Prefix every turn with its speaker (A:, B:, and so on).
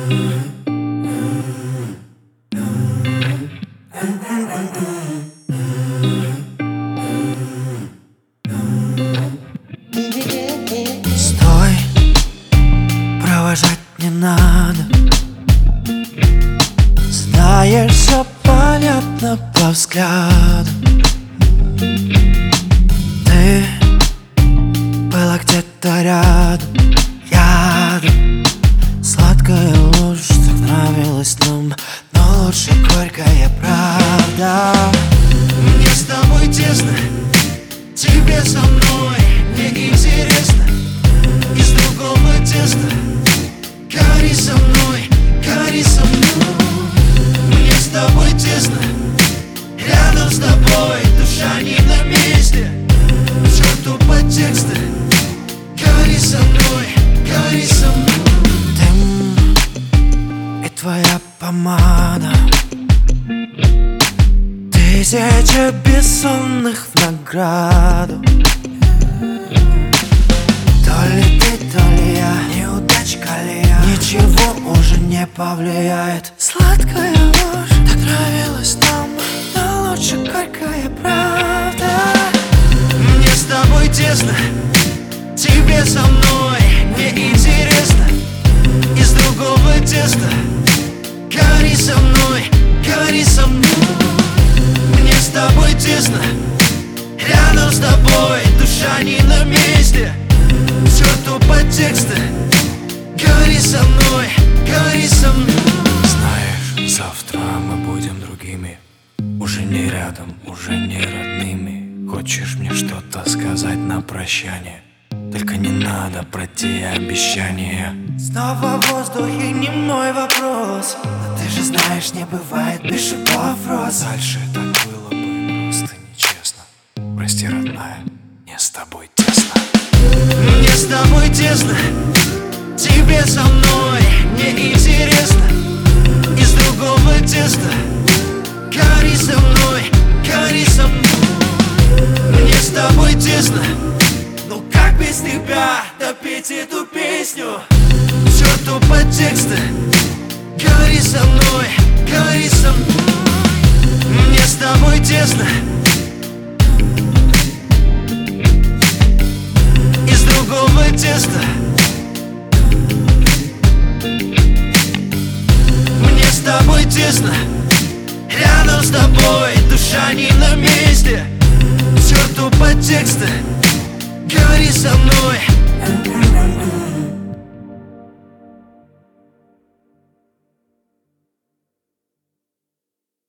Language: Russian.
A: Стой, провожать не надо. Знаешь, все понятно по взгляду. Ты была где-то рядом, рядом. Сладкая ложь, так нравилась нам, но лучше горькая правда.
B: Мне с тобой тесно, тебе со мной неинтересно. Из другого теста гори со мной, гори со мной. Мне с тобой тесно, рядом с тобой душа не на месте. К черту подтексты, гори со мной, гори со мной.
A: Дым и твоя помада, тысяча бессонных в награду. То ли ты, то ли я, неудачка ли я, ничего уже не повлияет. Сладкая ложь, так нравилась нам, но лучше горькая правда.
B: Мне с тобой тесно, тебе со мной неинтересно. Из другого теста гори со мной, гори со мной. Мне с тобой тесно, рядом с тобой душа не на месте. К черту подтексты, гори со мной, гори со мной.
C: Знаешь, завтра мы будем другими, уже не рядом, уже не родными. Хочешь мне что-то сказать на прощание? Только не надо про те обещания.
A: Снова в воздухе не мой вопрос, но ты же знаешь, не бывает без вопрос.
C: Дальше так было бы просто нечестно. Прости, родная, мне с тобой тесно.
B: Мне с тобой тесно, тебе со мной неинтересно. Из другого теста гори со мной, гори со мной. Мне с тобой тесно, ну как без тебя допеть эту песню? К черту подтексты, гори со мной, гори со мной. Мне с тобой тесно, из другого теста. Мне с тобой тесно, рядом с тобой душа не на месте. К черту подтексты, гори со мной.